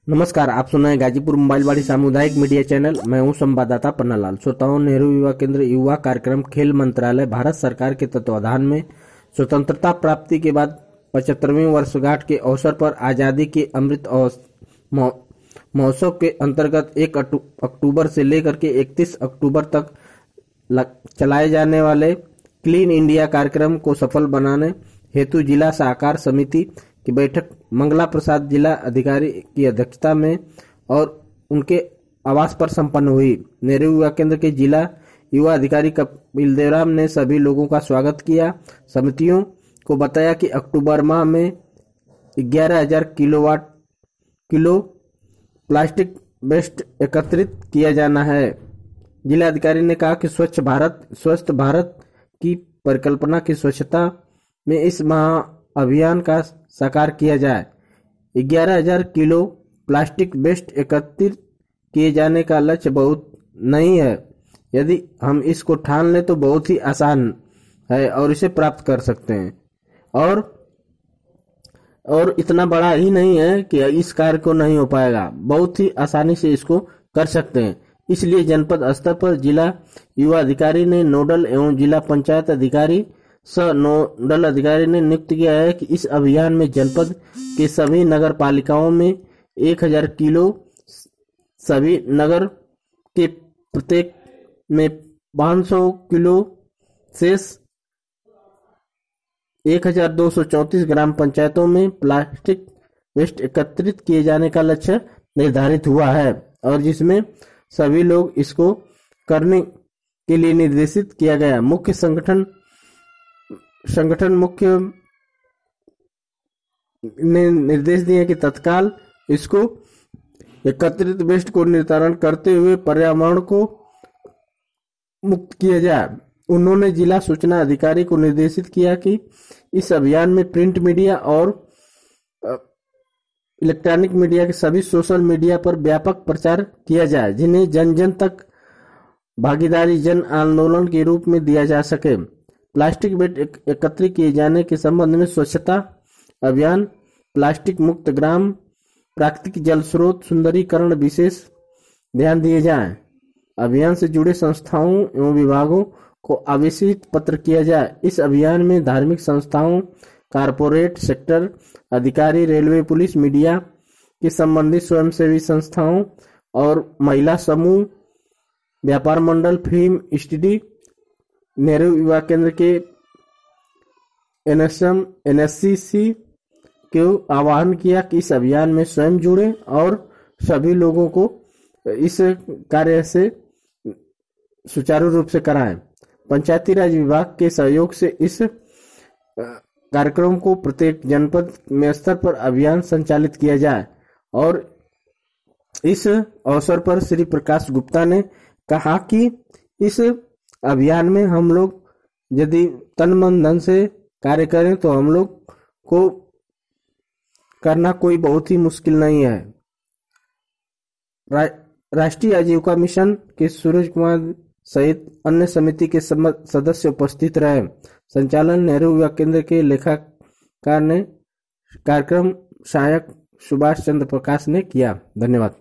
नमस्कार, आप सुन रहे हैं गाजीपुर मोबाइलवाड़ी सामुदायिक मीडिया चैनल। मैं हूं संवाददाता पन्नालाल। श्रोताओं, नेहरू युवा केंद्र युवा कार्यक्रम खेल मंत्रालय भारत सरकार के तत्वाधान में स्वतंत्रता प्राप्ति के बाद 75वीं वर्षगांठ के अवसर पर आजादी के अमृत महोत्सव के अंतर्गत 1 अक्टूबर से लेकर के 31 अक्टूबर तक चलाए जाने वाले क्लीन इंडिया कार्यक्रम को सफल बनाने हेतु जिला सहकार समिति की बैठक मंगला प्रसाद जिला अधिकारी की अध्यक्षता में और उनके आवास पर संपन्न हुई। नेहरू युवा केंद्र के जिला युवा अधिकारी कपिल देवराम ने सभी लोगों का स्वागत किया। समितियों को बताया कि अक्टूबर माह में 11,000 किलो प्लास्टिक वेस्ट एकत्रित किया जाना है। जिला अधिकारी ने कहा कि स्वच्छ भारत स्वस्थ भारत की परिकल्पना की स्वच्छता में इस महा अभियान का साकार किया जाए। 11,000 किलो प्लास्टिक वेस्ट एकत्रित किए जाने का लक्ष्य बहुत नहीं है। यदि हम इसको ठान लें तो बहुत ही आसान है और इसे प्राप्त कर सकते हैं। और इतना बड़ा ही नहीं है कि इस कार्य को नहीं हो पाएगा, बहुत ही आसानी से इसको कर सकते हैं। इसलिए जनपद स्तर पर जिला युवा अधिकारी ने नोडल एवं जिला पंचायत अधिकारी सह नोडल अधिकारी ने नियुक्त किया है कि इस अभियान में जनपद के सभी नगर पालिकाओं में 1,000 किलो, सभी नगर के प्रत्येक में 500 किलो शेष 1,234 ग्राम पंचायतों में प्लास्टिक वेस्ट एकत्रित किए जाने का लक्ष्य निर्धारित हुआ है और जिसमें सभी लोग इसको करने के लिए निर्देशित किया गया। मुख्य संगठन मुख्य ने निर्देश दिए कि तत्काल इसको एकत्रित वेस्ट को निर्धारण करते हुए पर्यावरण को मुक्त किया जाए। उन्होंने जिला सूचना अधिकारी को निर्देशित किया कि इस अभियान में प्रिंट मीडिया और इलेक्ट्रॉनिक मीडिया के सभी सोशल मीडिया पर व्यापक प्रचार किया जाए, जिन्हें जन जन तक भागीदारी जन आंदोलन के रूप में दिया जा सके। प्लास्टिक वेस्ट एकत्रित किए जाने के संबंध में स्वच्छता अभियान, प्लास्टिक मुक्त ग्राम, प्राकृतिक जल स्रोत सुंदरीकरण विशेष ध्यान दिए जाए। अभियान से जुड़े संस्थाओं एवं विभागों को आवेशित पत्र किया जाए। इस अभियान में धार्मिक संस्थाओं, कारपोरेट सेक्टर अधिकारी, रेलवे, पुलिस, मीडिया के संबंधित स्वयंसेवी संस्थाओं और महिला समूह, व्यापार मंडल, फिल्म स्टूडियो, नेहरू युवा केंद्र के एनएससीसी को आह्वान किया कि इस अभियान में स्वयं जुड़े और सभी लोगों को इस कार्य से सुचारू रूप से कराएं। पंचायती राज विभाग के सहयोग से इस कार्यक्रम को प्रत्येक जनपद में स्तर पर अभियान संचालित किया जाए। और इस अवसर पर श्री प्रकाश गुप्ता ने कहा कि इस अभियान में हम लोग यदि तन मन धन से कार्य करें तो हम लोग को करना कोई बहुत ही मुश्किल नहीं है। राष्ट्रीय आजीविका मिशन के सूरज कुमार सहित अन्य समिति के सदस्य उपस्थित रहे। संचालन नेहरू युवा केंद्र के लेखाकार ने कार्यक्रम सहायक सुभाष चंद्र प्रकाश ने किया। धन्यवाद।